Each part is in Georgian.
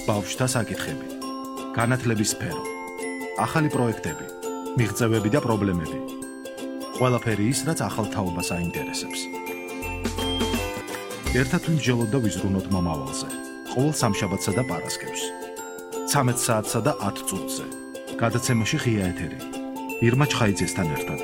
ბავშვთა საკითხები, განათლების სფერო, ახალი პროექტები, მიღწევები და პრობლემები. ყველაფერი ის, რაც ახალ თაობას აინტერესებს. ერთად ვიმსჯელოთ და ვიზრუნოთ მომავალზე. ყოველ სამშაბათსა და პარასკევს. 13 საათსა და 10 წუთზე. გადაცემაში ღია ეთერი. ირმა ჩხაიძესთან ერთად.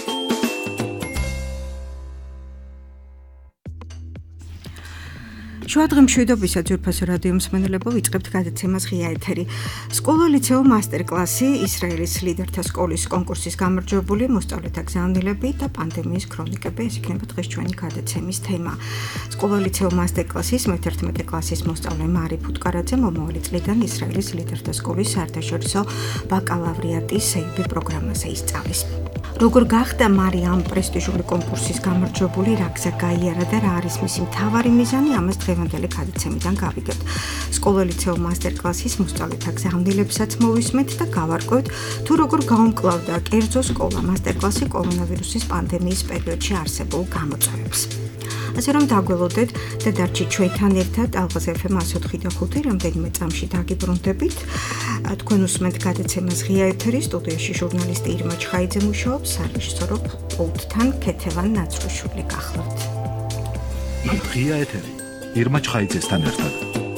შუადღე მშვიდობისა ძვირფასო რადიო მსმენელებო, ვიწყებთ გადაცემას ღია ეთერი. სკოლა-ლიცეო მასტერკლასი, ისრაელის ლიდერთა სკოლის კონკურსის გამარჯვებული მოსწავლეთა გზავნილები და პანდემიის ქრონიკები, ეს იქნება დღეს ჩვენი გადაცემის თემა. სკოლა-ლიცეო მასტერკლასის მე-11 კლასის მოსწავლე მარი ფუტკარაძე მომავალი წლიდან ისრაელის ლიდერთა სკოლის საერთაშორისო ბაკალავრიატის სეიბი პროგრამაზე ისწავლის. როგორ გახდა მარი ამ პრესტიჟული კონკურსის გამარჯვებული, რა გზა გაიარა და რა არის მისი მთავარი მიზანი, ამას დღევანდელი გადაცემიდან გავიგებთ. სკოლა-ლიცეო მასტერკლასის მოსწავლეთა გზავნილებსაც მოვისმენთ და გავარკვევთ, თუ როგორ გაუმკლავდა კერძო სკოლა მასტერკლასი კორონავირუსის პანდემიის პერიოდში არსებულ გამოწვევებს. ასე რომ დაგველოდეთ და დარჩით ჩვენთან ერთად ალღაზ FM 104 და 5 რამდენიმე წამში დაგიბრუნდებით. თქვენ უსმენთ გადაცემას ღია ეთერი, სტუდიაში ჟურნალისტი ირმა ჩხაიძე მუშაობს, სარეჟისორო პულტთან ქეთევან ნაცრუშვილი გახლავთ. ღია ეთერი ირმა ჩხაიძესთან ერთად.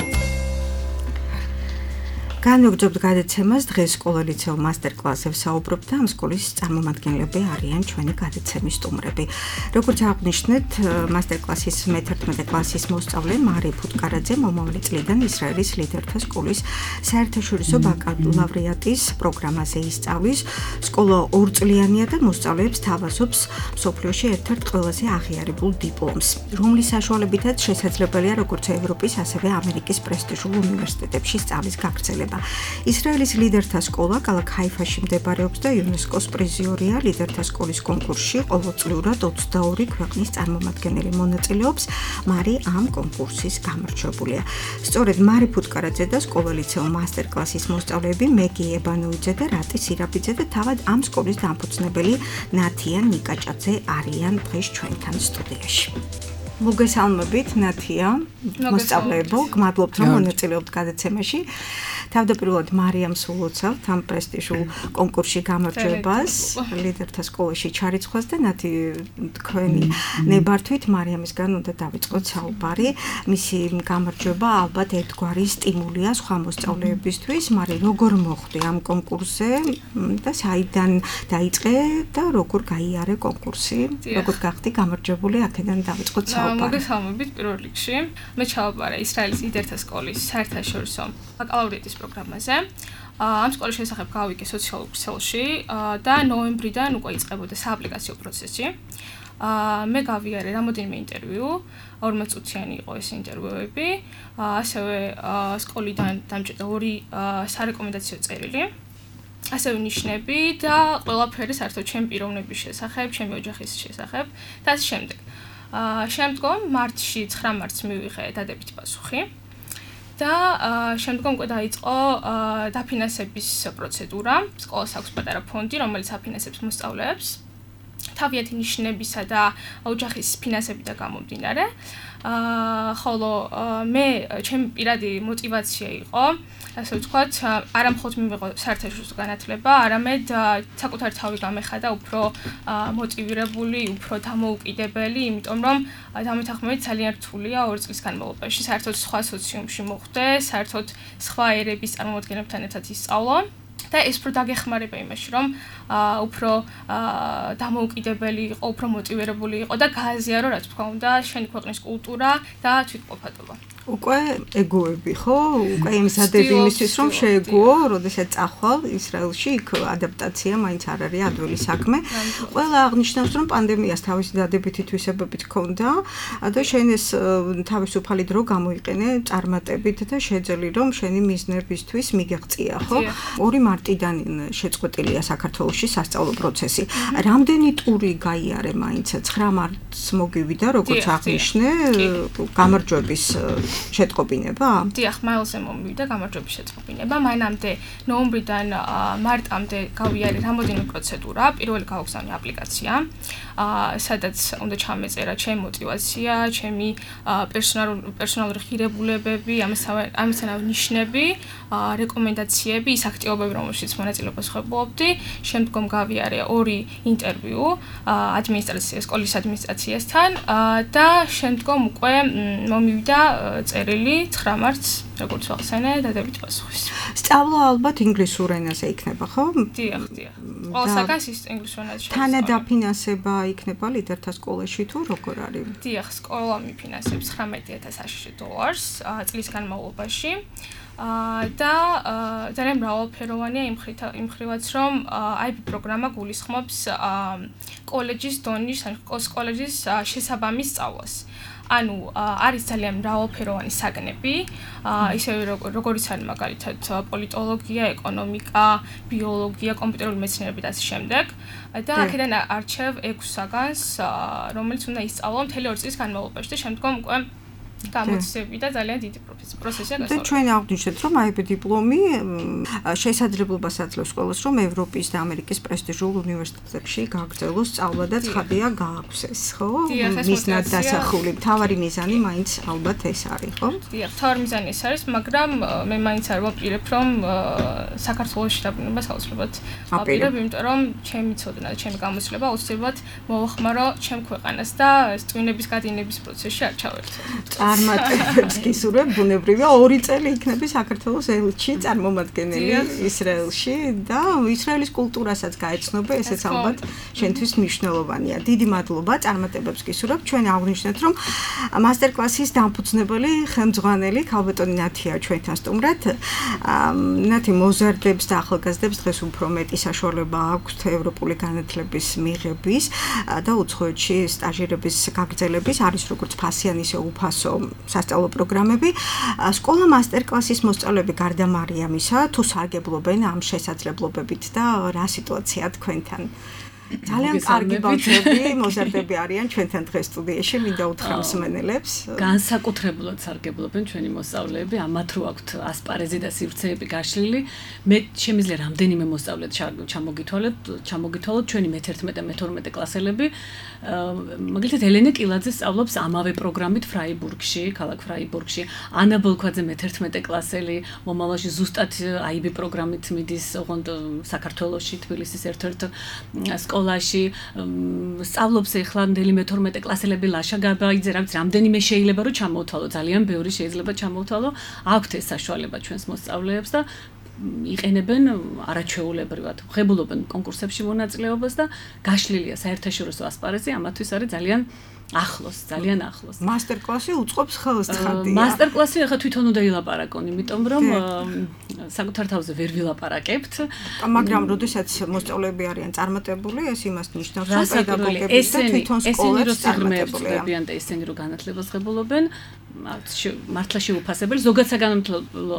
განვაგრძობთ გადაცემას, დღეს სკოლა-ლიცეო მასტერკლასზე ვსაუბრობ და ამ სკოლის წარმომადგენლები არიან ჩვენი გადაცემის სტუმრები. როგორც აღნიშნეთ, მასტერკლასის მე-11 კლასის მოსწავლე მარი ფუტკარაძე მომავალი წლიდან ისრაელის ლიდერთა სკოლის საერთაშორისო ბაკალავრიატის პროგრამაზე ისწავლის. სკოლა ორწლიანია და მოსწავლეებს თავაზობს მსოფლიოში ერთ-ერთ ყველაზე აღიარებულ დიპლომს, რომლის საშუალებითაც შესაძლებელია როგორც ევროპის, ასევე ამერიკის პრესტიჟულ უნივერსიტეტებში სწავლის გაგრძელება. ისრაელის ლიდერთა სკოლა ქალაქ ჰაიფაში მდებარეობს და იუნესკოს პრიზიორია ლიდერთა სკოლის კონკურსში ყოველწლიურად 22 ქვეყნის წარმომადგენელი მონაწილეობს. მარი ამ კონკურსის გამარჯვებულია. სწორედ მარი ფუტკარაძე და სკოლა-ლიცეო მასტერკლასის მოსწავლეები მეგი ებანოიძე და რატი სირაბიძე და თავად ამ სკოლის დამფუძნებელი ნათია ნიკაჭაძე არიან დღეს ჩვენთან სტუდიაში. მოგესალმებით ნათია, მოსწავლეებო, გმადლობთ რომ მონაწილეობთ გადაცემაში. თავდაპირველად მარიამ სულოცავთ ამ პრესტიჟულ კონკურსში გამარჯვებას, ლიდერთა სკოლაში ჩარიცხვას და ნათი თქვენი ნებართვით მარიამისგან უნდა დავიწყოთ საუბარი. მისი გამარჯვება ალბათ ერთგვარი სტიმულია სხვა მოსწავლეებისთვის. მარი, როგორ მოხვდი ამ კონკურსზე და საიდან დაიწყე და როგორ გაიარე კონკურსი? როგორ გახდი გამარჯვებული? აქედან დავიწყოთ საუბარი. მოგესალმებით პირველ რიგში. მე ჩავაბარე ისრაელის ლიდერთა სკოლის საერთაშორისო ბაკალავრიატის პროგრამაზე. ამ სკოლის შესახებ გავიგე სოციალურ ქსელში და ნოემბრიდან უკვე იწყებოდა სააპლიკაციო პროცესი. მე გავიარე რამოდენიმე ინტერვიუ, 40 წუთიანი იყო ეს ინტერვიუები, ასევე სკოლიდან დამჭირდა 2 სარეკომენდაციო წერილი. ასევე ნიშნები და ყველაფერი საერთოდ ჩემი პიროვნების შესახებ, ჩემი ოჯახის შესახებ და ასე შემდეგ. შემდგომ მარტში 9 მარტს მივიღე დადებითი პასუხი და შემდგომ უკვე დაიწყო დაფინანსების პროცედურა. სკოლას აქვს პატარა ფონდი, რომელიც აფინანსებს მოსწავლეებს თავიანთი ნიშნებისა და ოჯახის ფინანსებიდან გამომდინარე. ხოლო მე ჩემი პირადი мотиваცია იყო, ასე ვთქვათ, არა მხოლოდ მივიღო საერთაშორისო განათლება, არამედ საკუთარი თავი გამეხადა უფრო მოტივირებული, უფრო დამოუკიდებელი, იმიტომ რომ დამეთანხმებით ძალიან რთულია 2 წლის განმავლობაში საერთოდ სხვა სოციუმში მოხვდე, საერთოდ სხვა ერების წარმომადგენლებთან ერთად ისწავლო. და ეს უფრო დაგეხმარება იმაში, რომ უფრო დამოუკიდებელი იყო, უფრო მოტივირებული იყო და გააზიარო, რაც თქმა უნდა, შენი ქვეყნის კულტურა და თვითმყოფადობა. უკვე ეგოები ხო? უკვე იმზადები იმისთვის, რომ შეეგუო, როდესაც წახვალ ისრაელში, იქ ადაპტაცია მაინც არ არის ადვილი საქმე. ყველა აღნიშნავს, რომ პანდემიას თავისი დადებითი თვისებებით ჰქონდა და შენ ეს თავისუფალი დრო გამოიყენე წარმატებით და შეძელი, რომ შენი მიზნებისთვის მიგეღწია, ხო? 2 მარტიდან შეწყვეტილია საქართველოში სასწავლო პროცესი. რამდენი ტური გაიარე მაინც 9 მარტს მოგივიდა, როგორც აღნიშნე, გამარჯვების შეტყობინება? დიახ, მაილზე მომივიდა გამარჯვების შეტყობინება. მანამდე ნოემბრიდან მარტამდე გავიარე რამოდენიმე პროცედურა. პირველი გავაგზავნე აპლიკაცია, სადაც უნდა ჩამეწერა ჩემი мотиваცია, ჩემი პერსონალური ღირებულებები, ამისთანავე ნიშნები, რეკომენდაციები, ის აქტივობები, რომელშიც მონაწილეობას ვხებოობდი. შემდგომ გავიარე 2 ინტერვიუ სკოლის ადმინისტრაციასთან და შემდგომ უკვე მომივიდა წერილი 9 მარტს, როგორც ვახსენე, დადებით პასუხის. სწავლა ალბათ ინგლისურ ენაზე იქნება, ხო? დიახ. ყველა საკას ინგლისურ ენაზე. თანადაფინანსება იქნება ლიდერთა სკოლაში თუ როგორ არის? დიახ, სკოლა მიფინანსებს $19,000 წლის განმავლობაში. და ძალიან მრავალფეროვანია იმ ხრივაც, რომ IB პროგრამა გულისხმობს კოლეჯის დონის, კოლეჯის შესაბამის სწავლას. ანუ არის ძალიან მრავალფეროვანი საგნები, ისევე როგორიც არის მაგალითად პოლიტოლოგია, ეკონომიკა, ბიოლოგია, კომპიუტერული მეცნიერები და ასე შემდეგ. და აქედან არჩევ 6 საგანს, რომელიც უნდა ისწავლო მთელი 2 წლის განმავლობაში და შემდგომ უკვე გამოცდები და ძალიან დიდი პროცესია გასწავლება. და ჩვენ აღნიშნეთ, რომ IB დიპლომი შესაძლებლობას აძლევს სკოლას, რომ ევროპის და ამერიკის პრესტიჟულ უნივერსიტეტებში გაგრძელოს სწავლა და ცხადია გააქვსეს, ხო? მისნად დასახული მთავარი მიზანი მაინც ალბათ ეს არის, ხო? დიახ, მთავარი მიზანი ეს არის, მაგრამ მე მაინც არ ვაპირებ, რომ საქართველოში დაბრუნებას აუცილებლად ვაპირებ, იმიტომ რომ ჩემი ცოდნა და ჩემი გამოცდილება აუცილებლად მოვახმარო ჩემ ქვეყანას და ტვინების გადინების პროცესში არ ჩავერთო. წარმატებებს გისურვებ, ბუნებრივია 2 წელი იქნები საქართველოს ელჩი წარმომადგენელი ისრაელში და ისრაელის კულტურასაც გაეცნობე, ესეც ალბათ შენთვის მნიშვნელოვანია. დიდი მადლობა, წარმატებებს გისურვებ. ჩვენ აღნიშნეთ, რომ მასტერკლასის დამფუძნებელი ხელმძღვანელი ქალბატონი ნათია ჩვენთან სტუმრად. ნათი მოზარდებს და ახალგაზრდებს დღეს უფრო მეტი საშუალება აქვთ ევროპული განათლების მიღების და უცხოეთში სტაჟირების გაგრძელების, არის როგორც ფასიანი, ისე უფასო სასწავლო პროგრამები. სკოლა მასტერკლასის მოსწავლეები გარდა მარიამისა, თუ სარგებლობენ ამ შესაძლებლობებით და რა სიტუაცია თქვენთან? ძალიან კარგი ბავშვები, მოზარდები არიან ჩვენთან დღეს სტუდიაში, მინდა უთხრა მსმენელებს. განსაკუთრებულად სარგებლობენ ჩვენი მოსწავლეები, ამათ რო აქვთ ასპარეზი და სივრცეები გაშლილი. მე შემიძლია რამდენიმე მოსწავლედ ჩამოგითვალოთ ჩვენი მე-11 და მე-12 კლასელები. მაგალითად ელენე კილაძე სწავლობს ამავე პროგრამით ფრაიბურგში, ქალაქ ფრაიბურგში. ანა ბოლქვაძე მე-11 კლასელი, მომავალში ზუსტად IB პროგრამით მიდის ოღონდ საქართველოში, თბილისის ერთ-ერთ სკოლაში სწავლობს ახლა ნდელი მე-12 კლასელები ლაშა გაბაიძე, რამდენიმე შეიძლება რომ ჩამოვთვალო, ძალიან ბევრი შეიძლება ჩამოვთვალო. აქვთ ეს საშუალება ჩვენს მოსწავლეებს და იყენებენ არაჩვეულებრივად. ღებულობენ კონკურსებში მონაწილეობას და გაშლილია საერთაშორისო ასპარეზი, ამათთვის არის ძალიან ძალიან ახლოს. მასტერკლასი უწყობს ხელს ცხადია. მასტერკლასი ახლა თვითონ უნდა ილაპარაკონ, იმიტომ რომ საკუთარ თავზე ვერ ვილაპარაკებთ. მაგრამ როდესაც მოსწავლეები არიან წარმატებული, ეს იმას ნიშნავს, რომ პედაგოგები და თვითონ სკოლებს წარმატებულებიან და ესენი რო განათლებას ღებულობენ, მართლა შეუფასებელი. ზოგადად საგანმანათლებლო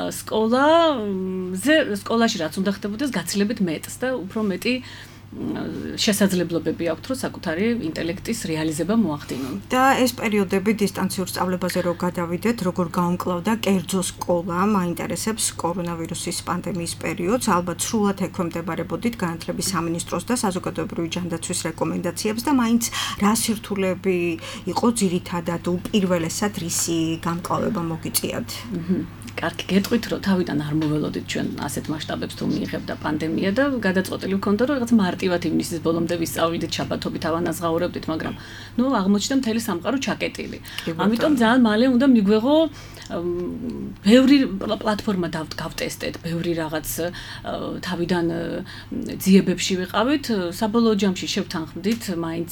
სკოლაში რაც უნდა ხდებოდეს, გაცილებით მეტს და უფრო მეტი შესაძლებლობები აქვთ, რომ საკუთარი ინტელექტის რეალიზება მოახდინონ. და ეს პერიოდები დისტანციურ სწავლებაზე რო გადავიდეთ, როგორ გაუმკლავდა კერძო სკოლა, მაინტერესებს კორონავირუსის პანდემიის პერიოდს, ალბათ სრულად ექვემდებარებოდით განათლების სამინისტროს და საზოგადოებრივი ჯანდაცვის რეკომენდაციებს და მაინც რა სირთულეები იყო ძირითადად უპირველესად რისი გამკლავება მოგიწიათ? კარგი, გეტყვით, რომ თავიდან არ მოველოდით ჩვენ ასეთ მასშტაბებს თუ მიიღებდა პანდემია და გადაწყვეტილი ვქონდა, რომ რაღაც მარტივად ივნისის ბოლომდე ვისწავლიდით, შაბათობით ავანაზღაურებდით, მაგრამ აღმოჩნდა მთელი სამყარო ჩაკეტილი. ამიტომ ძალიან მალე უნდა მიგვეღო ბევრი პლატფორმა გავტესტეთ, ბევრი რაღაც თავიდან ძიებებში ვიყავით, საბოლოო ჯამში შევთანხმდით, მაინც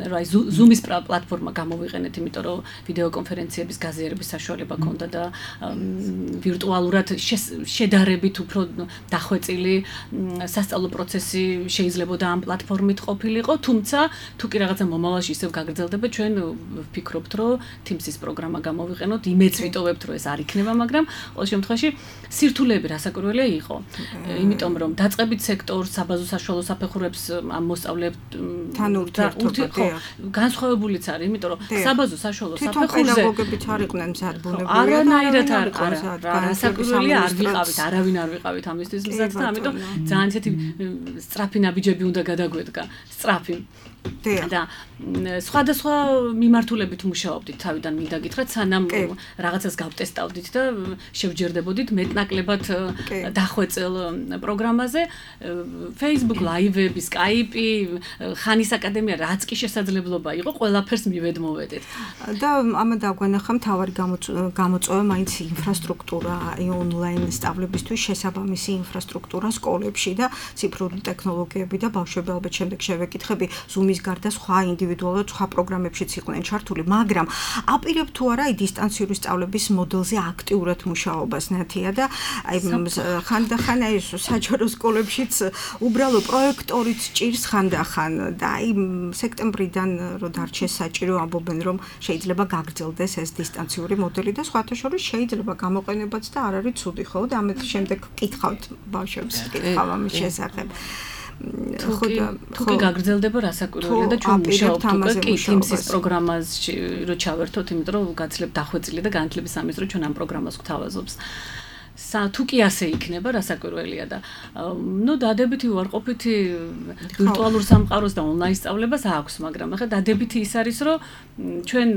Zoom-ის პლატფორმა გამოვიყენეთ, იმიტომ რომ ვიდეო კონფერენციების გაზიარების საშუალება ჰქონდა და ვირტუალურად შედარებით უფრო დახვეწილი სასწავლო პროცესი შეიძლებოდა ამ პლატფორმით ყოფილიყო, თუმცა თუ კი რაღაცა მომავალში ისევ გაგრძელდება, ჩვენ ვფიქრობთ, რომ Teams-ის პროგრამა გამოვიყენოთ, იმეც ვიტოვებთ, რომ ეს არ იქნება, მაგრამ ყოველ შემთხვევაში სირთულეები რასაკვირველია იყო. იმიტომ რომ დაწყებით სექტორს, საბაზო საშუალო საფეხურებს ამ მოსწავლეებთან ურთიერთობა განსხვავებულიც არის, იმიტომ რომ საბაზო საშუალო საფეხურზე პედაგოგებიც არ იყვნენ მზადებული. არანაირად რასაკვირველია არ ვიყავით, არავინ არ ვიყავით ამისთვის მზად და ამიტომ ძალიან ისეთი სწრაფი ნაბიჯები უნდა გადაგვედგა, სწრაფი. და სხვადასხვა მიმართულებით მუშაობდით თავიდან მინდა გითხრათ, სანამ რაღაცას გავტესტავდით და შევჯერდებოდით მეტნაკლებად დახვეწელ პროგრამაზე, Facebook Live-ები, Skype-ი, ხანის აკადემია, რაც კი შესაძლებლობა იყო, ყველაფერს მივედმოვედეთ. და ამან დაგვენახა მთავარი გამოწვევა მაინც ინფრასტრუქტურა, ონლაინ სწავლებისთვის შესაბამისი ინფრასტრუქტურა სკოლებში და ციფრული ტექნოლოგიები და ბავშვები ალბათ შემდეგ შევეკითხები Zoom-ის გარდა სხვა ინდივიდუალურად სხვა პროგრამებშიც იყვნენ ჩართული, მაგრამ აპირებ თუ არა დისტანციური სწავლების მოდელზე აქტიურად მუშაობას ნათია და ხანდახან საჯარო სკოლებშიც უბრალო პროექტორიც ჭირს ხანდახან და სექტემბრიდან რო დარჩეს საჭირო ამბობენ რომ შეიძლება გაგრძელდეს ეს დისტანციური მოდელი და სხვათა შორის შეიძლება გამოყენებაც და არ არის ცუდი ხო და ამით შემდეგ კითხავთ ბავშვებს კითხავ ამის შესახებ თუ კი გაგრძელდება რასაკვირველია და ჩვენ მუშაობთ უკვე კი Teams-ის პროგრამაში რო ჩავერთოთ, იმიტომ რომ გაცლებთ დახვეწილი და განათლების სამინისტრო ჩვენ ამ პროგრამას გვთავაზობს. თუ კი ასე იქნება რასაკვირველია და დადებითი უარყოფითი ვირტუალურ სამყაროს და ონლაინ სწავლებას აქვს, მაგრამ ახლა დადებითი ის არის, რომ ჩვენ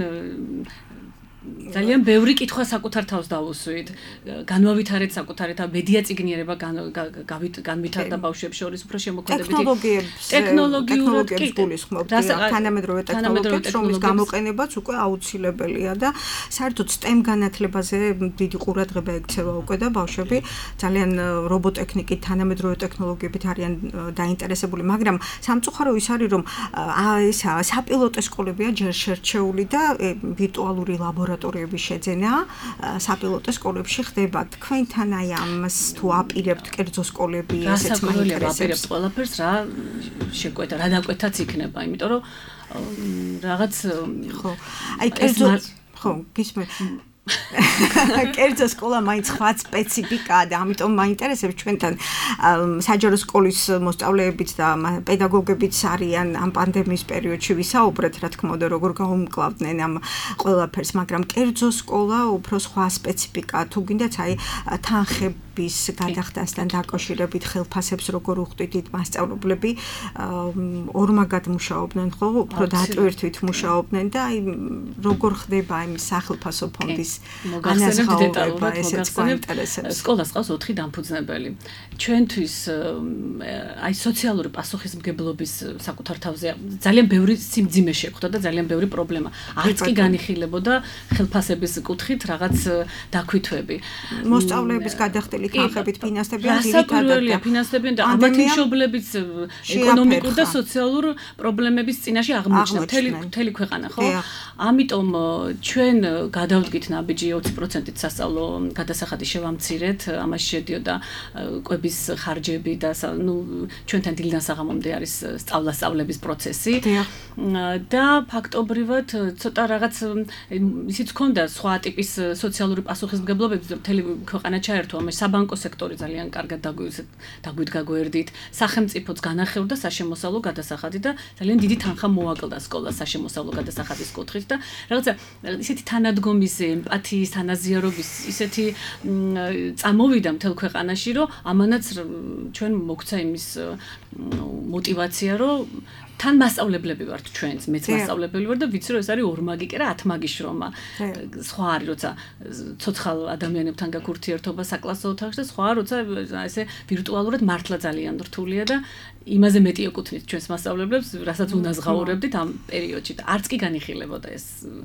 ძალიან ბევრი კითხვა საკუთარ თავს დავუსვით. განვავითარეთ საკუთარი მედია წიგნიერება განვითარდა ბავშვებს შორის უფრო შემოქმედებითი ტექნოლოგიებს გულისხმობთ. თანამედროვე ტექნოლოგიებს, რომლის გამოყენებაც უკვე აუცილებელია და საერთოდ STEM განათლებაზე დიდი ყურადღება ექცევა უკვე და ბავშვები ძალიან რობოტექნიკით, თანამედროვე ტექნოლოგიებით არიან დაინტერესებული, მაგრამ სამწუხარო ის არის, რომ საპილოტო სკოლებია ჯერ შერჩეული და ვირტუალური ლაბორატორიების შეძენა საპილოტო სკოლებში ხდება. თქვენთან აი ამას თუ აპირებთ კერძო სკოლები ესეც მაინტერესებს. ყველაფერს რა შეკვეთა, რა დაკვეთაც იქნება, იმიტომ რომ რაღაც ხო. აი კერძო ხო, გისმენთ. კერძო სკოლა მაინც სხვა სპეციფიკაა და ამიტომ მაინტერესებს ჩვენთან საჯარო სკოლის მოსწავლეებიც და პედაგოგებიც არიან ამ პანდემიის პერიოდში ვისაუბრეთ, რა თქმა უნდა, როგორ გაუმკლავდნენ ამ ყველაფერს, მაგრამ კერძო სკოლა უფრო სხვა სპეციფიკაა. თუ გინდათ აი თანხების გადახდასთან დაკავშირებით ხელფასებს როგორ უხდით მასწავლებლები ორმაგად მუშაობდნენ, ხო, უფრო დატვირთვით მუშაობდნენ და აი როგორ ხდება იმ სახელფასო ფონდის მოგახსენებთ დეტალურად, მოგახსენებთ სკოლას ყავს 4 დამფუძნებელი. ჩვენთვის აი სოციალური პასუხისმგებლობის საკუთარ თავზე ძალიან ბევრი სიმძიმე შეხვდა და ძალიან ბევრი პრობლემა. არც კი განიხილებოდა ხელფასების კუთხით რაღაც დაქვითვები. მოსწავლეების გადახდელი თანხებით ფინანსდებიან რასაკვირველია ფინანსდებიან და ამათი მშობლებიც ეკონომიკურ და სოციალურ პრობლემების წინაშე აღმოჩნდა მთელი ქვეყანა, ხო? ამიტომ ჩვენ გადავდგით ნაბიჯი 20%-ით სასწავლო გადასახადი შევამცირეთ, ამაში შედიოდა კვების ხარჯები და ჩვენთან დილიდან საღამომდე არის სწავლების პროცესი და ფაქტობრივად ცოტა რაღაც ისიც ჰქონდა სხვა ტიპის სოციალური პასუხისმგებლობები, მთელი ქვეყანა ჩაერთო, ამაში საბანკო სექტორი ძალიან კარგად დაგვიდგა გვერდით, სახელმწიფოც განახევრდა საშემოსავლო გადასახადი და ძალიან დიდი თანხა მოაკლდა სკოლას საშემოსავლო გადასახადის კუთხით და რაღაცა ისეთი თანადგომის ემპათიის, თანაზიარობის ისეთი წამოვიდა მთელ ქვეყანაში, რომ ამანაც ჩვენ მოგცა იმის мотивация, რომ თან მასწავლებლები ვართ ჩვენც, მეც მასწავლებელი ვარ და ვიცი რომ ეს არის 2 მაგი კი რა 10 მაგის შრომა. სხვა არის როცა ცოცხალ ადამიანებთან გაქვს ურთიერთობა საკლასო ოთახში და სხვა როცა ესე ვირტუალურად მართლა ძალიან რთულია და იმაზე მეტი ეკუთვნით ჩვენს მასწავლებლებს, რასაც უნაზღაურებდით ამ პერიოდში და არც კი განიხილებოდა ეს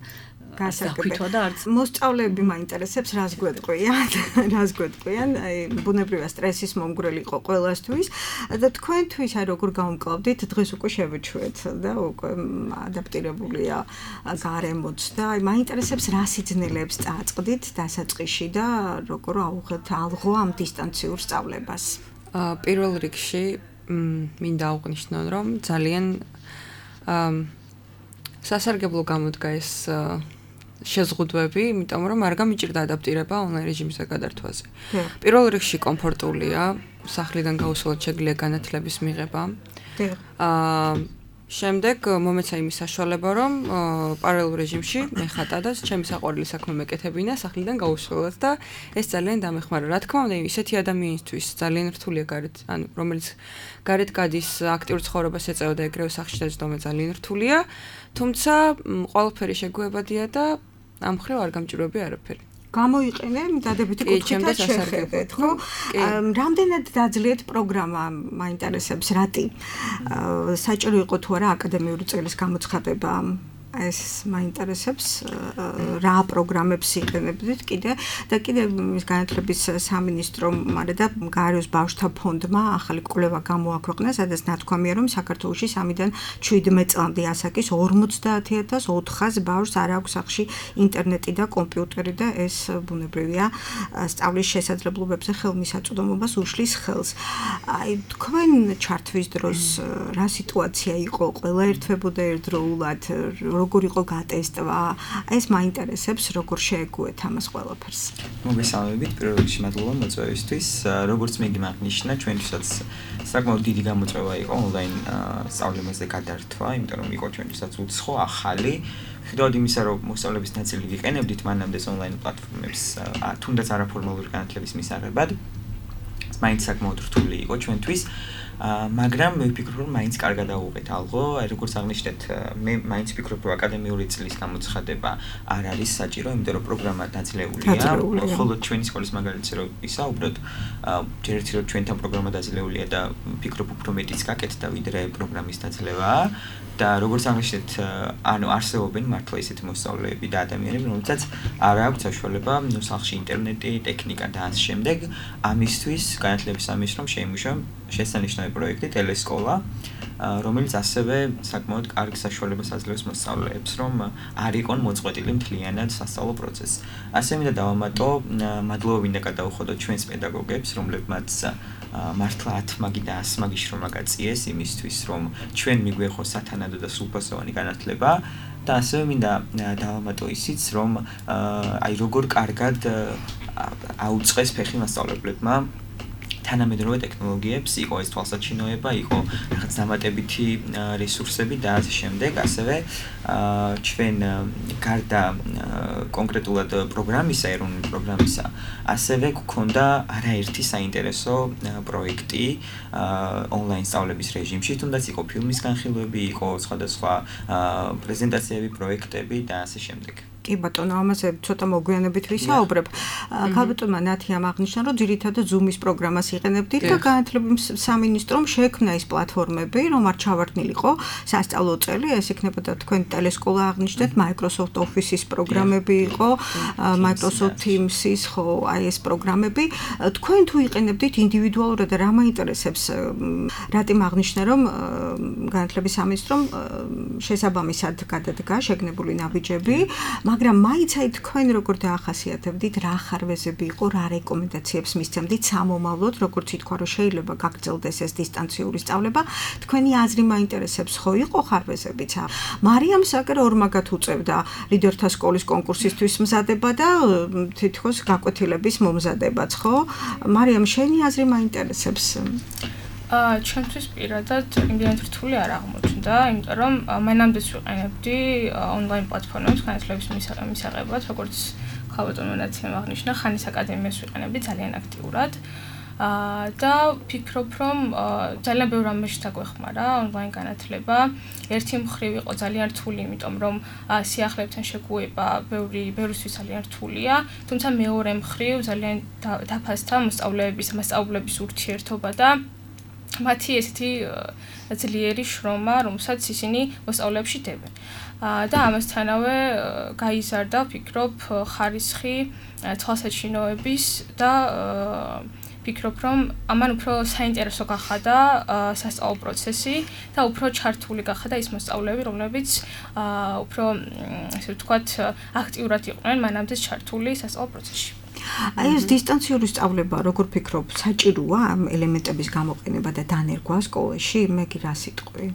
გასაკეთება და არც მოსწავლეები მაინტერესებს რას გვეტყვიან, აი ბუნებრივია სტრესის მომგვრელი იყო ყველასთვის და თქვენთვის აი როგორ გამკლავდით დღეს უკვე შევეჩვეთ და უკვე ადაპტირებულია გარემოც და აი მაინტერესებს რა სიძნელეებს წააწყდით დასაწყისში და როგორ აუღეთ ალღო ამ დისტანციურ სწავლებას. პირველ რიგში მინდა აღვნიშნო რომ ძალიან სასარგებლო გამოდგა ეს შეზღუდვები, იმიტომ რომ არ გამიჭირდა ადაპტირება ონლაინ რეჟიმზე გადართვაზე. პირველ რიგში კომფორტულია, სახლიდან გაუსვლელად შეგვიძლია განათლების მიღება. შემდეგ მომეცა იმის საშუალება, რომ პარალელურ რეჟიმში მეხატა და ჩემი საყვარელი საქმე მეკეთებინა სახლიდან გაუსვლელად და ეს ძალიან დამეხმარა. რა თქმა უნდა, ისეთი ადამიანისთვის ძალიან რთულია გარეთ, ანუ რომელიც გარეთ გადის აქტიურ ცხოვრებას ეწევა და ეგრევე სახლში დაჯდომა ძალიან რთულია, თუმცა ყველაფერი შეგვეებადია და ამ მხრივ არ გამჭირვებია არაფერი. გამოიყენე დადებითი კუთხითაც შეხედეთ, ხო? რამდენად დაძლიეთ პროგრამა მაინტერესებს რატი? საჭირო იყო თუ არა აკადემიური წელის გამოცხადება? ეს მაინტერესებს რა პროგრამებს იყენებდით კიდე და კიდე განათლების სამინისტრომ და გაარიოს ბავშვთა ფონდმა ახალი კვლევა გამოაქვეყნა, სადაც ნათქვამია, რომ საქართველოში 3-დან 17 წლამდე ასაკის 50000 ბავშვს არ აქვს სახლში ინტერნეტი და კომპიუტერი და ეს ბუნებრივია სწავლის შესაძლებლობებზე ხელმისაწვდომობას უშლის ხელს. აი თქვენ ჩართვის დროს რა სიტუაცია იყო? ყველა ერთვებოდა ერთდროულად როგორ იყო გატესტვა? ეს მაინტერესებს, როგორ შეეგუეთ ამას ყველაფერს. მოგესალმებით, პირველ რიგში მადლობა მოწვევისთვის. როგორც მე გიმაღნიშნა, ჩვენთვისაც საკმაოდ დიდი გამოწვევა იყო ონლაინ სწავლებაზე გადართვა, იმიტომ რომ იყო ჩვენთვისაც უცხო, ახალი. მიუხედავად იმისა, რომ მოსწავლეების ნაწილი ვიყენებდით მანამდე ონლაინ პლატფორმებს, თუნდაც არაფორმალური განათლების მისაღებად, მაინც საკმაოდ რთული იყო ჩვენთვის. მაგრამ მე ვფიქრობ, რომ მაინც კარგად აუღეთ ალღო, აი როგორც აღნიშნეთ, მე მაინც ვფიქრობ, რომ აკადემიური წლის გამოცხადება არ არის საჭირო, იმიტომ რომ პროგრამა დაძლეულია, ხოლო ჩვენი სკოლის მაგალითზე რომ ვისაუბროთ, ჯერ ერთი რომ ჩვენთან პროგრამა დაძლეულია და ვფიქრობ, უფრო მეტიც გაკეთდა ვიდრე პროგრამის დაძლევა და როგორც აღნიშნეთ, ანუ არსებობენ მართლა ისეთი მოსწავლეები და ადამიანები, რომელთაც არ აქვს საშუალება სახლში ინტერნეტი, ტექნიკა და ამ შემდეგ, ამისთვის განათლების სამინისტრომ შეიმუშავა შესანიშნავი პროექტი ტელესკოლა, რომელიც ასევე საკმაოდ კარგ საშუალებას აძლევს მოსწავლეებს, რომ არ იყონ მოწყვეტილი მთლიანად სასწავლო პროცესს. ასე მინდა დავამატო, მადლობა მინდა გადავუხოდოთ ჩვენს პედაგოგებს, რომლებმაც მართლა 10 მაგი და 100 მაგის შრომა გაწიეს იმისთვის, რომ ჩვენ მიგვეხოს სათანადო და სრულფასოვანი განათლება და ასევე მინდა დავამატო ისიც, რომ აი როგორ კარგად აუწყეს ფეხი მასწავლებლებმა თანამედროვე ტექნოლოგიებს, იყო ეს თვალსაჩინოება, იყო რაღაც დამატებითი რესურსები და ასე შემდეგ, ასევე ჩვენ გარდა კონკრეტულად პროგრამისა, ეროვნული პროგრამისა, ასევე გვქონდა არაერთი საინტერესო პროექტი ონლაინ სწავლების რეჟიმში, თუნდაც იყო ფილმის განხილვები, იყო სხვადასხვა პრეზენტაციები, პროექტები და ასე შემდეგ. კი ბატონო, ამაზე ცოტა მოგვიანებით ვისაუბრებ. ქალბატონმა ნათიამ აღნიშნა, რომ ძირითადად Zoom-ის პროგრამას იყენებდით და განათლების სამინისტრომ შექმნა ის პლატფორმები, რომ არ ჩავარდნილიყო სასწავლო წელი, ეს იქნებოდა თქვენ ტელესკოლა აღნიშნეთ, Microsoft Office-ის პროგრამები იყო, Microsoft Teams-ის, ხო, აი ეს პროგრამები. თქვენ თუ იყენებდით ინდივიდუალურად და რა მაინტერესებს, რატომ აღნიშნა, რომ განათლების სამინისტრომ შესაბამისად გადადგა შეგნებული ნაბიჯები, მაგრამ მაინც აი თქვენ როგორ დაახასიათებდით, რა ხარვეზები იყო, რა რეკომენდაციებს მისცემდით სამომავლოდ, როგორც ითქვა, რომ შეიძლება გაგრძელდეს ეს დისტანციური სწავლება, თქვენი აზრი მაინტერესებს, ხო იყო ხარვეზებიც? მარიამ საკერ ორმაგად უწევდა ლიდერთა სკოლის კონკურსისთვის მზადება და თითქოს გაკვეთილების მომზადებაც, ხო? მარიამ, შენი აზრი მაინტერესებს. ჩვენთვის პირადად იმდენად რთული არ აღმოჩნდა, იმიტომ რომ მანამდეც ვიყენებდი ონლაინ პლატფორმებს განათლების მისაღებად, როგორც ქალბატონმა ნათიამ აღნიშნა, ხანის აკადემიას ვიყენებდი ძალიან აქტიურად. და ვფიქრობ, რომ ძალიან ბევრ რამეში დაგვეხმარა ონლაინ განათლება. ერთი მხრივ იყო ძალიან რთული, იმიტომ რომ სიახლეებთან შეგუება ბევრისთვის ძალიან რთულია, თუმცა მეორე მხრივ ძალიან დაფასდა მასწავლებლების ურთიერთობა და მათი ესეთი ძლიერი შრომა, რომელსაც ისინი მოსწავლეებში დებენ. და ამასთანავე გაიზარდა ვფიქრობ ხარისხი თვალსაჩინოების და ვფიქრობ რომ ამან უფრო საინტერესო გახადა სასწავლო პროცესი და უფრო ჩართული გახადა ის მოსწავლეები რომლებიც უფრო ესე ვთქვათ აქტიურად იყვნენ მანამდე ჩართული სასწავლო პროცესში აი ეს დისტანციური სწავლება როგორ ფიქრობ საჭიროა ამ ელემენტების გამოყენება და დანერგვა სკოლაში მე კი რა სიტყვი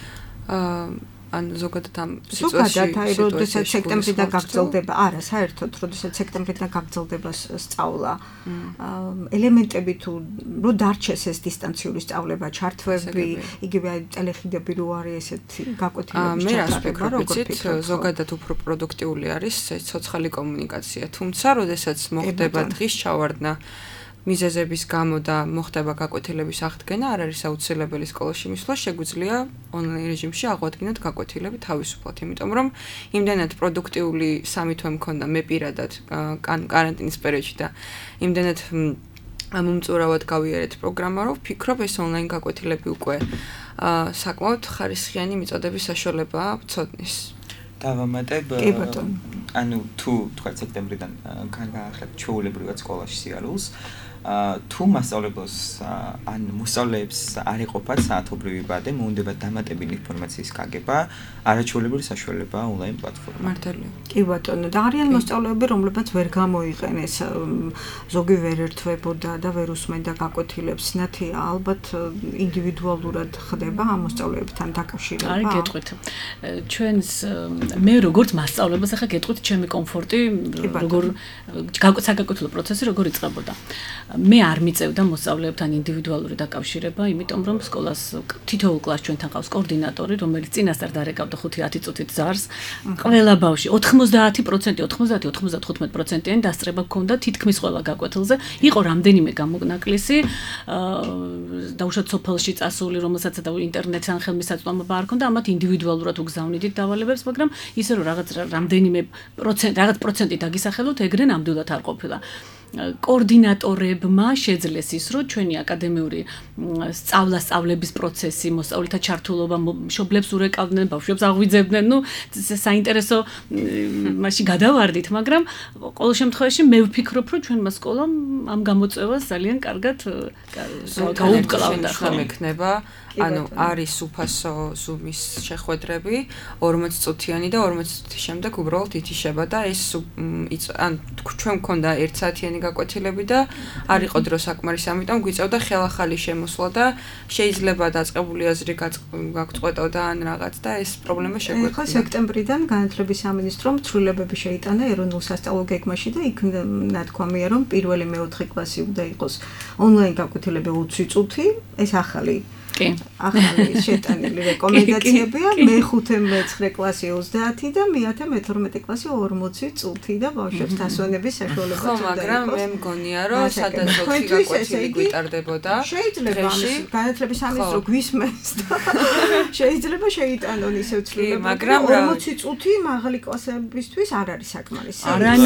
ან ზოგადად ამ სიტუაციაში როდესაც სექტემბრიდან გაგრძელდება არა საერთოდ როდესაც სექტემბრიდან გაგრძელდება სწავლა ელემენტები თუ რო დარჩეს ეს დისტანციური სწავლება ჩართვები იგივე აი ტელეხიდები რო არის ესეთი გაკვეთილების ჩართვა როგორ ფიქრობ ზოგადად უფრო პროდუქტიული არის ცოცხალი კომუნიკაცია თუმცა როდესაც მოხდება დღის ჩავარდნა მიზეზების გამო და მოხდება გაკვეთილების აღდგენა არ არის აუცილებელი სკოლაში მისვლა შეგვიძლია ონლაინ რეჟიმში აღვადგინოთ გაკვეთილები თავისუფლად იმიტომ რომ იმდენად პროდუქტიული 3 თვე მქონდა მე პირადად კარანტინის პერიოდში და იმდენად მომწურავად გავიარეთ პროგრამა რომ ვფიქრობ ეს ონლაინ გაკვეთილები უკვე საკმაოდ ხარისხიანი მიწოდების საშუალებაა ცოდნის დავამატებ ანუ თუ თქვა სექტემბრიდან განაახლებ ჩვეულებრივად სკოლაში სიარულს თუ მასწავლებელს ან მოსწავლეებს არ იყოფათ საათობრივი ბადე, მოუნდება დამატებითი ინფორმაციის გაგება, არაჩვეულებრივი საშუალებაა ონლაინ პლატფორმა. მართალია. კი ბატონო, და არიან მოსწავლეები, რომლებიც ვერ გამოიყენეს, ზოგი ვერ ერთვებოდა და ვერ უსმენდა გაკვეთილებს, ნათი ალბათ ინდივიდუალურად ხდება ამ მოსწავლეებთან დაკავშირება. არის გეტყვით. ჩვენს მე როგორც მასწავლებელს ახლა გეტყვით ჩემი კომფორტი, როგორ საგაკვეთილო პროცესი როგორ იწყებოდა. მე არ მიწევდა მოსწავლეებთან ინდივიდუალური დაკავშირება, იმიტომ რომ სკოლას თითოეულ კლასს ჩვენთან ყავს კოორდინატორი, რომელიც წინასწარ დარეკავდა 5-10 წუთით ზარს. ყველა ბავშვი 90%, 90-95%-იანი დასწრება ჰქონდა თითქმის ყველა გაკვეთილზე. იყო რამდენიმე გამონაკლისი, დაუშვათ სოფელში წასული, რომელსაც და ინტერნეტთან ხელმისაწვდომობა არ ჰქონდა, ამათ ინდივიდუალურად უგზავნიდით დავალებებს, მაგრამ ისე რომ რაღაც პროცენტი დაგისახელოთ, ეგრე ნამდვილად არ ყოფილა. კოორდინატორებმა შეძლეს ის, რომ ჩვენი აკადემიური სწავლების პროცესი, მოსწავლეთა ჩართულობა, მშობლებს ურეკავდნენ, ბავშვებს აღვიძებდნენ, საინტერესო მასში გადავარდით, მაგრამ ყოველ შემთხვევაში მე ვფიქრობ, რომ ჩვენმა სკოლამ ამ გამოწვევას ძალიან კარგად გაუმკლავდა ხომ ექნება. ანუ არის უფასო ზუმის შეხვედრები 40 წუთიანი და 40 წუთის შემდეგ უბრალოდ ითიშება და ეს ან ჩვენ მქონდა 1 საათიანი გაკვეთილები და არ იყო დრო საკმარის, ამიტომ გვიწევდა ხელახალი შემოსვლა და შეიძლება დაწყებული აზრი გაგწყვეტოდა ან რაღაც და ეს პრობლემა შეგვექნა. ახლა სექტემბრიდან განათლების სამინისტრომ ცვლილებები შეიტანა ეროვნულ სასწავლო გეგმაში და იქ ნათქვამია რომ პირველი მე-4 კლასი უნდა იყოს ონლაინ გაკვეთილები 20 წუთი, ეს ახალი ახალი შეტანილი რეკომენდაციებია მე-5 მე-9 კლასი 30 და მე-10 მე-12 κλასი 40 წუთი და ბავშვებს დასვენების საშუალება ხო, მაგრამ მე მგონია რომ სადაც 4 გაკვეთილი გვიტარდებოდა შეიძლება განათლების სამინისტრო გვისმენს და შეიძლება შეიტანონ ისევ ცვლილება, მაგრამ 40 წუთი მაღალი კლასებისთვის არ არის საკმარისი.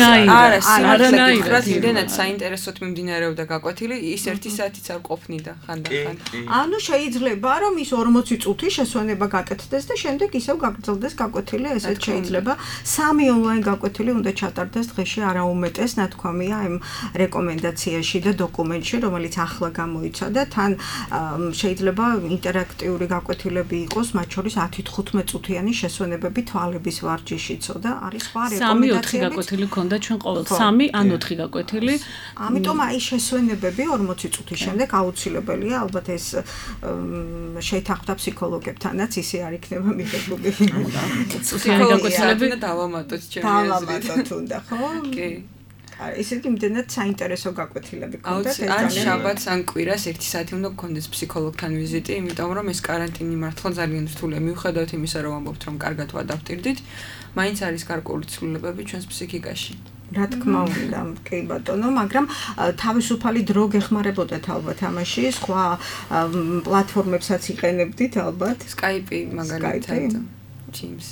არანაირად იმდენად საინტერესოდ მიმდინარეობდა გაკვეთილი, ის 1 საათიც არ ყოფნიდა ხანდახან. ანუ შეიძლება რომ ის 40 წუთი შესვენება გაკეთდეს და შემდეგ ისევ გაგრძელდეს გაკვეთილი, ესეც შეიძლება. 3 ონლაინ გაკვეთილი უნდა ჩატარდეს დღეში არაუმეტეს, ნათქვამია იმ რეკომენდაციაში და დოკუმენტში, რომელიც ახლა გამოიცა და თან შეიძლება ინტერაქტიული გაკვეთილები იყოს, მათ შორის 10-15 წუთიანი შესვენებები თვალების ვარჯიშიცო და არის სხვა რეკომენდაციები. 3-4 გაკვეთილი ქონდა ჩვენ ყოველ 3 ან 4 გაკვეთილი. ამიტომ აი შესვენებები 40 წუთის შემდეგ აუცილებელია, ალბათ ეს შეითანხმდა ფსიქოლოგებთანაც ისე არ იქნება მიღებული. ფსიქოლოგები დავამატოთ ჩემი აზრით. დავამატოთ უნდა, ხო? კი. ისეთი იმდენად საინტერესო გაკვეთილები ქონდათ ეს ან შაბათს ან კვირას 1 საათი უნდა გქონდეს ფსიქოლოგთან ვიზიტი, იმიტომ რომ ეს კარანტინი მართლა ძალიან რთულია. მიუხედავად იმისა, რომ ამბობთ, რომ კარგად ვადაპტირდით, მაინც არის გარკვეული ცვლილებები ჩვენს ფსიქიკაში. რა თქმა უნდა, კი ბატონო, მაგრამ თავისუფალი დრო გეხმარებოდათ ალბათ ამაში, სხვა პლატფორმებსაც იყენებდით ალბათ. Skype მაგალითად, Teams-ი.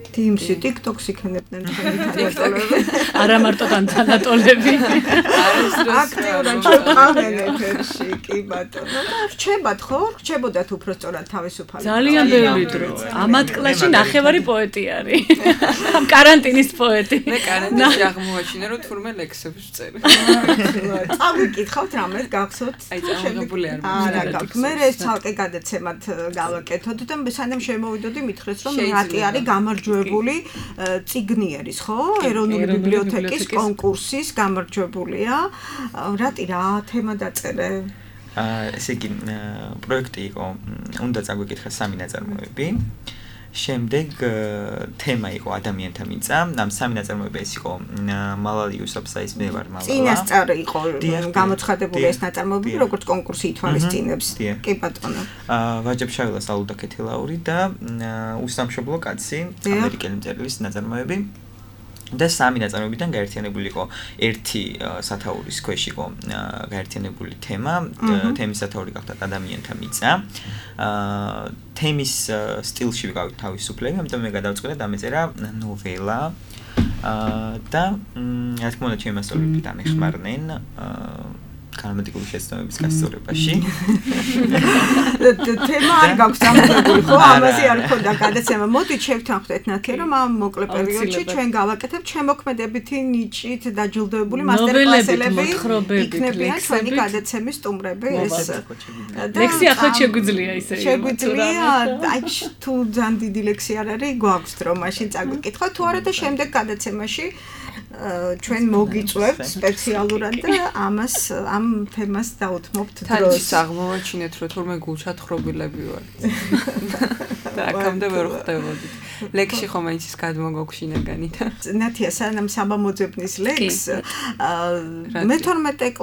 Teams-ი, TikTok-ს იქნებდნენ თქვენი თანატოლები. არა მარტო თანატოლები. აქტიურად ჩავყავენ ეთერში, კი ბატონო. რჩებათ ხო? რჩებოდათ უფრო სწორად თავისუფალი. ძალიან ბევრი დრო. ამათ კლასში ნახევარი პოეტი არის. კარანტინის პოეტი. მე კარანტინში აღმოაჩინე რომ თურმე ლექსებს ვწერი. წავიკითხავთ რამეს გახსოვთ? აი წამოღებული არ არა, გაქვს. მე ეს ცალკე გადაცემად გავაკეთოთ და სანამ შემოვიდოდი მითხრეს რომ რატი არის გამარჯვებული წიგნიერის, ხო? ეროვნული ბიბლიოთეკის კონკურსის გამარჯვებულია. რატი რა თემა დაწერე? ესე იგი პროექტი იყო უნდა წაგვიკითხა სამი ნაწარმოები. შემდეგ თემა იყო ადამიანთა მიწა. ამ სამი ნაწარმოები ეს იყო მალალი იუსაფზაის მე ვარ მალალა. წინასწარ იყო გამოცხადებული ეს ნაწარმოები, როგორც კონკურსი ითვალისწინებს. კი ბატონო. ვაჯებ-შავილას ალუდა ქეთილაური და უსამშობლო კაცი ამერიკელი მწერლის ნაწარმოები. და სამი ნაწარმოებიდან გაერთიანებული იყო ერთი სათაურის ქვეშ იყო გაერთიანებული თემა. თემის სათაური გახდა ადამიანთა მიწა. თემის სტილში ვიყავით თავისუფლები, ამიტომ მე გადავწყვიტე დამეწერა ნოველა. და რა თქმა უნდა ჩემი მასწავლებლები დამეხმარნენ განმედიკული შეცდომების გასწორებაში. თემა არ გაქვს ამბებული, ხო? ამაზე არ ქონდა გადაცემა. მოდით შევთანხმდეთ ნათლი, რომ ამ მოკლე პერიოდში ჩვენ გავაკეთებთ შემოქმედებითი ნიჭით დაჯილდოებული მასტერკლასელები იქნებიან ჩვენი გადაცემის სტუმრები. ეს ლექსი ახლა შეგვიძლია ისე. შეგვიძლია, აი თუ ძალიან დიდი ლექსი არ არის, გვაქვს დრო, მაშინ წაგვიკითხოთ. თუ არა და შემდეგ გადაცემაში ჩვენ მოგიწვევთ სპეციალურად და ამ თემას დაუთმობთ დროს. თაჯის აღმოვაჩინეთ, რომ თურმე გულჩათხრობილები ვარ. და აქამდე ვერ ხვდებოდით. ლექსი ხომ მაინც ის გადმოგოგვშინაგანი და ნათია სანამ საბამოძებნის ლექს მე-12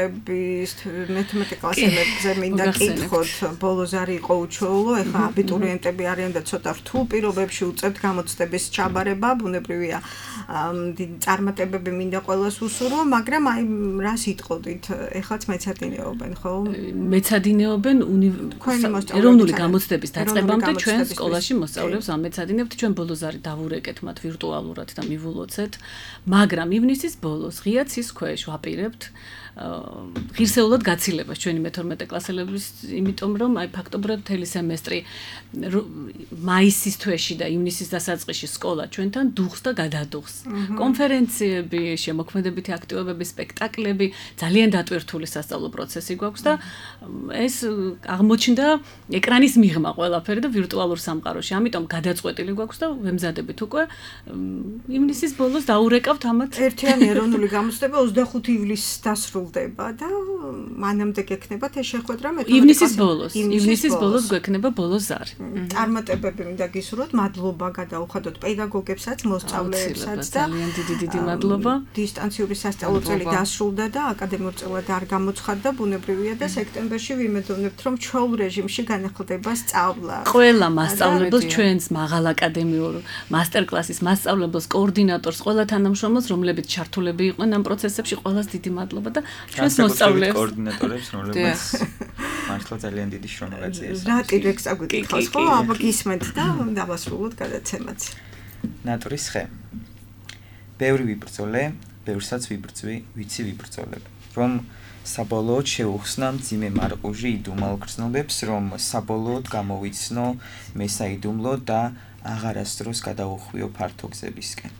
კლასელებზე მინდა კითხოთ, ბოლოს არ იყო უჩვეულო, ეხლა აბიტურიენტები არიან და ცოტა რთულ პირობებში უწევთ გამოცდების ჩაბარება, ბუნებრივია. წარმატებები მინდა ყველას უსურვო, მაგრამ აი რას იტყოდით? ეხლაც მეცადინეობენ, ხო? მეცადინეობენ ეროვნული გამოცდების დაწყებამდე ჩვენ სკოლაში მოსწავლეებს ამეცადინებთ, ჩვენ ბოლოს არის დავურეკეთ მათ ვირტუალურად და მივულოცეთ, მაგრამ ივნისის ბოლოს ღიაც ის ქვეშ ვაპირებთ ღირსეულად გაცილებას ჩვენი მე-12 კლასელების, იმიტომ რომ აი ფაქტობრივად მთელი სემესტრი მაისის თვეში და ივნისის დასაწყისში სკოლა ჩვენთან დუხს და გადადუხს. კონფერენციები, შემოქმედებითი აქტივობები, სპექტაკლები, ძალიან დატვირთული სასწავლო პროცესი გვაქვს და ეს აღმოჩნდა ეკრანის მიღმა ყველაფერი და ვირტუალურ სამყაროში. ამიტომ გადაწყვეტილი გვაქვს და ვემზადებით უკვე ივნისის ბოლოს დაურეკავთ ამათ. ერთიანი ეროვნული გამოცდება 25 ივლისს დასრულდება და მანამდე გექნებათ ეს შეხვედრა ივნისის ბოლოს გვექნება ბოლოს ზარი. წარმატებები მინდა გისურვოთ, მადლობა გადაუხადოთ პედაგოგებსაც, მოსწავლეებსაც და ძალიან დიდი მადლობა. დისტანციური სასწავლო წელი დასრულდა და აკადემიურ წელად არ გამოცხადდა, ბუნებრივია და სექტემბერში ვიმედოვნებთ, რომ ჩვეულ რეჟიმში განახლდება სწავლა. ყველა მასწავლებელს ჩვენს მაღალ აკადემიურ მასტერკლასის მასწავლებელს, კოორდინატორს, ყველა თანამშრომელს, რომლებიც ჩართულები იყვნენ ამ პროცესებში, ყველას დიდი მადლობა და ჩვენს მოსწავლეებს, კოორდინატორებს, რომლებიც მართლა ძალიან დიდი შრომა გაწიეს. რა ტირექს აგვიკითხავს, ხო? აბა გისმენთ და დავასრულოთ გადაცემაც. ნატურის ხე. ბევრი ვიბრძოლე, ბევრსაც ვიბრძვი, ვიცი ვიბრძოლებ. რომ საბოლოოდ შეუხსნა მძიმე მარყუჟი იდუმალ გრძნობებს, რომ საბოლოოდ გამოვიცნო მე საიდუმლო და აღარასდროს გადაუხვიო ფართო გზებისკენ.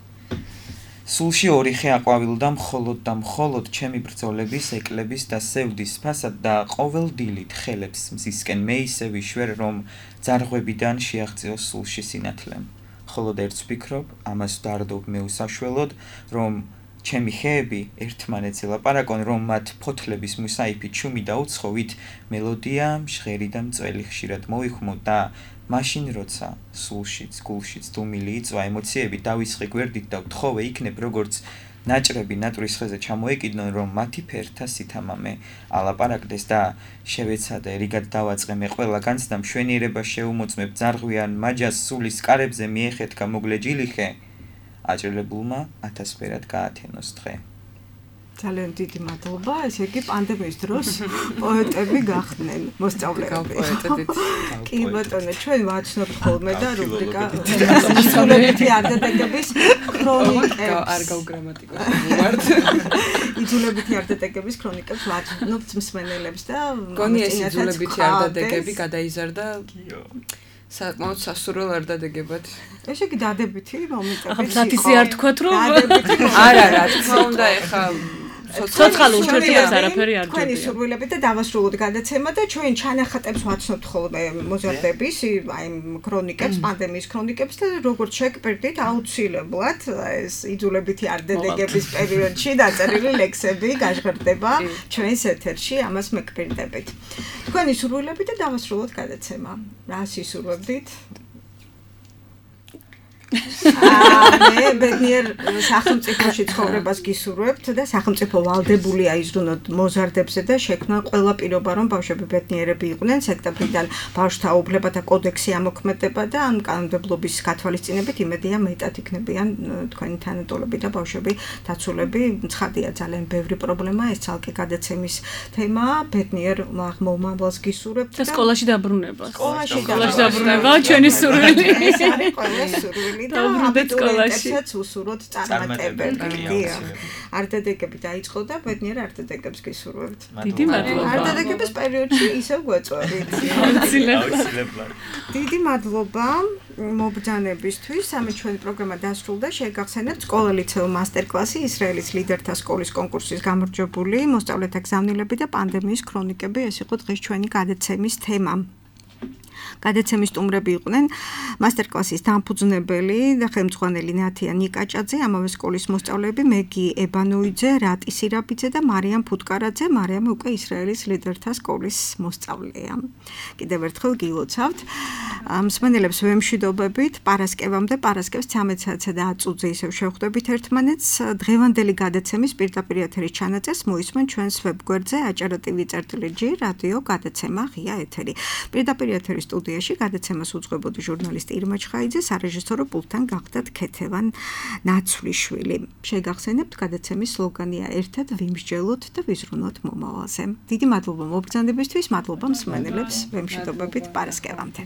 სულში ორი ხე აყვავილდა მხოლოდ ჩემი ბრძოლების, ეკლების და სევდის ფასად და ყოველ დილით ხელებს მზისკენ მე ისე ვიშვერ, რომ ძარღვებიდან შეაღწიოს სულში სინათლემ. მხოლოდ ერთს ვფიქრობ, ამას ვდარდობ მე უსაშველოდ, რომ ჩემი ხეები ერთმანეთს ელაპარაკონ, რომ მათ ფოთლების მუსაიფი ჩუმი და უცხოვით მელოდია მშღერი და მწველი ხშირად მოიხმო და მაშინ როცა სულშიც, გულშიც დუმილი იწვა ემოციები დავისხი გვერდით და ვთხოვე იქნებ როგორც ნაჭრები ნატურის ხეზე ჩამოეკიდნონ, რომ მათი ფერთა სითამამე ალაპარაკდეს და შევეცადე რიგად დავაწყე მე ყველა განცდა მშვენიერება შეუმოწმებ ძარღვიან მაჯას სულის კარებზე მიეხეთქა მოგლეჯილი ხე აჭრილებულმა 1000 ფერად გაათენოს დღე. ძალიან დიდი მადლობა. ესე იგი პანდემიის დროს პოეტები გახდნენ მოსწავლეები. კი ბატონო, ჩვენ ვაცნობთ ხოლმე და რუბრიკა იძულებითი არდადეგების ქრონიკებს. არ გავგრამატიკოსი ვარ. იძულებითი არდადეგების ქრონიკებს ვაცნობთ მსმენელებს და გონი ეს იძულებითი არდადეგები გადაიზარდა საკმაოდ სასურველ არდადეგებად. ესე იგი დადებითი მომენტები. ახლა ისე არ თქვათ რომ არა რა თქმა უნდა ეხა ცოცხალ ურთიერთობებს არაფერი არ თქვენი სურვილები და დავასრულოთ გადაცემა და ჩვენ ჩანახატებს ვაცნობთ ხოლმე მოზარდების, აი ქრონიკებს, პანდემიის ქრონიკებს და როგორც შეგპირდით აუცილებლად ეს იძულებითი არდადეგების პერიოდში დაწერილი ლექსები გაჟღერდება ჩვენს ეთერში, ამას მეკპირდებით. თქვენი სურვილები და დავასრულოთ გადაცემა. რა სისურვებდით? მე ბედნიერ სახელმწიფოში ცხოვრებას გისურვებთ და სახელმწიფო ვალდებული აიზრუნოთ მოზარდებზე და შექმნა ყველა პირობა რომ ბავშვები ბედნიერები იყვნენ სექტემბრიდან ბავშვთა უფლებათა კოდექსი ამოქმედება და ამ კანონმდებლობის გათვალისწინებით იმედია მეტად იქნებიან თქვენი თანატოლები და ბავშვები დაცულები. ცხადია ძალიან ბევრი პრობლემა ეს ცალკე გადაცემის თემაა ბედნიერ მომავალს გისურვებთ და სკოლაში დაბრუნება. სკოლაში დაბრუნება ჩვენი სურვილი. ეს არის ყველა სურვილი. და აბიტურიენტებსაც უსურვოთ წარმატებები. არდადეგები დაიწყო და ბედნიერ არდადეგებს გისურვებთ. დიდი მადლობა. არდადეგების პერიოდში ისევ გვეწევით. აუცილებლად. დიდი მადლობა მობრძანებისთვის. ამით ჩვენი პროგრამა დასრულდა. შეგახსენებთ სკოლა-ლიცეო მასტერკლასი ისრაელის ლიდერთა სკოლის კონკურსის გამარჯვებული მოსწავლეთა გზავნილები და პანდემიის ქრონიკები. ეს იყო დღეს ჩვენი გადაცემის თემა. გადაცემის სტუმრები იყვნენ მასტერკლასის დამფუძნებელი და ხელმძღვანელი ნათია ნიკაჭაძე, ამავე სკოლის მოსწავლეები მეგი ებანოიძე, რატი სირაბიძე და მარიამ ფუტკარაძე. მარიამი უკვე ისრაელის ლიდერთა სკოლის მოსწავლეა. კიდევ ერთხელ გილოცავთ. მსმენელებს ვემშვიდობებით პარასკევამდე, პარასკევს 13 საათსა და 10 წუთზე ისევ შევხვდებით ერთმანეთს. დღევანდელი გადაცემის პირდაპირ ეთერის ჩანაწერს მოისმენ ჩვენს ვებგვერდზე acara.tv/g რადიო გადაცემა ღია ეთერი. პირდაპირ ეთერის სტუდიაში გადაცემას უძღვებოდი ჟურნალისტი ირმა ჩხაიძე, სარეჟისორო პულტთან გახდათ ქეთევან ნაცვლიშვილი. შეგახსენებთ გადაცემის სლოგანია ერთად ვიმსჯელოთ და ვიზრუნოთ მომავალზე. დიდი მადლობა მობრძანებისთვის, მადლობა მსმენელებს, ვემშვიდობებით პარასკევამდე.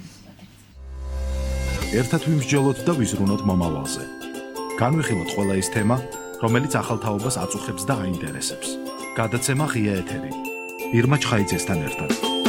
ერთად ვიმსჯელოთ და ვიზრუნოთ მომავალზე. განვიხილოთ ყველა ის თემა, რომელიც ახალ თაობას აწუხებს და აინტერესებს. გადაცემა ღია ეთერი. ირმა ჩხაიძესთან ერთად.